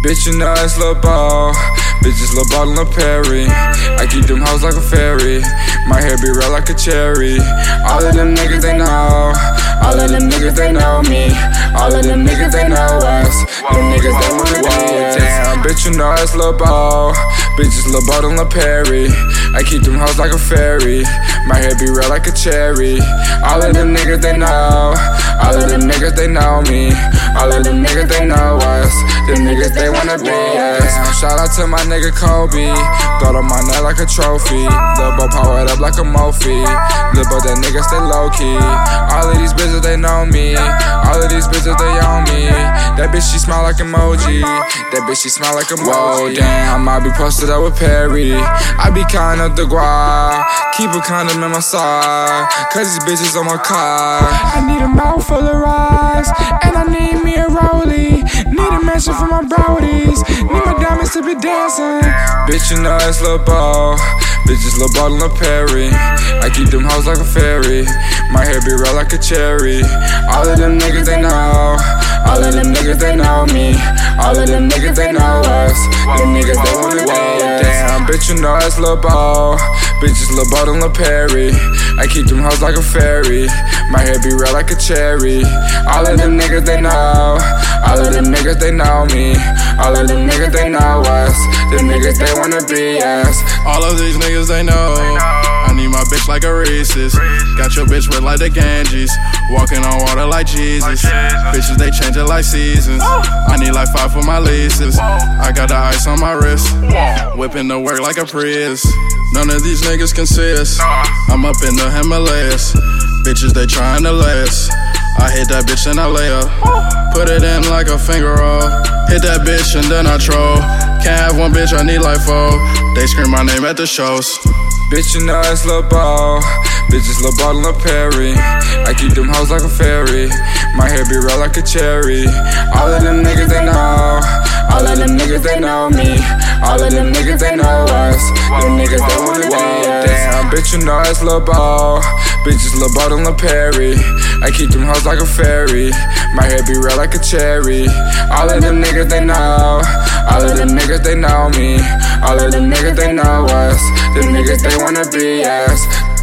Bitch, you know it's Lil Ball. Bitches Lil Ball and Lil Perry. I keep them hoes like a fairy. My hair be red like a cherry. All of them niggas, they know. All of them niggas, they know me. All of them niggas, they know us. Them niggas, they wanna be us. Damn, bitch, you know it's Lil Ball. Bitches Lil Ball and Lil Perry. I keep them hoes like a fairy. My hair be red like a cherry. All of them niggas, they know. All of them niggas, they know me. All of them niggas, they know us. Them niggas, they wanna be us. Shout out to my nigga Kobe. Throw on my neck like a trophy. Lil Bo powered up like a Mophie. Lil Bo, that nigga stay low key. All of these bitches, they know me. All of these bitches, they on me. That bitch, she smile like emoji. That bitch, she smile like emoji. Whoa, damn, I be posted up with Perry. I be counting up the guap. Keep a condom in my side, cause these bitches on my car. I need a mouth full of rice, and I need me a rollie. Need a mansion for my brodies. Need my diamonds to be dancing. Bitch, you know it's Lil Ball. Bitches Lil Ball and Lil Perry. I keep them hoes like a fairy. My hair be red like a cherry. All of them niggas, they know. All of them niggas, they know me. All of them niggas, they know us. Them niggas, they wanna be us. Damn, bitch, you know it's Lil Ball. Bitches Lil Ball and Lil Perry. I keep them hoes like a fairy. My hair be red like a cherry. All of them niggas, they know. All of them niggas, they know me. All of them niggas, they know us. Them niggas, they wanna be us. All of these niggas, they know. I need my bitch like a Reese's. Got your bitch wet like the Ganges. Walking on water like Jesus. Bitches, they change it like seasons. I need like 5 for my leases. I got the ice on my wrist. Whipping the work like a Prius. None of these niggas can see us. I'm up in the Himalayas. Bitches, they trying to last. I hit that bitch and I lay up. Put it in like a finger roll. Hit that bitch and then I troll. Can't have one bitch, I need like 4. They scream my name at the shows. Bitch, you know it's Lil Ball. Bitches Lil Ball and Lil Perry. I keep them hoes like a fairy. My hair be red like a cherry. All of them niggas, they know. All of them niggas, they know me. All of them niggas, they know us. Them niggas, they wanna be us. Damn, bitch, you know it's Lil Ball. Bitches Lil Ball and Lil Perry. I keep them hoes like a fairy. My hair be red like a cherry. All of them niggas, they know. All of them niggas, they know me. All of them niggas, they know us. Them niggas, they wanna be us.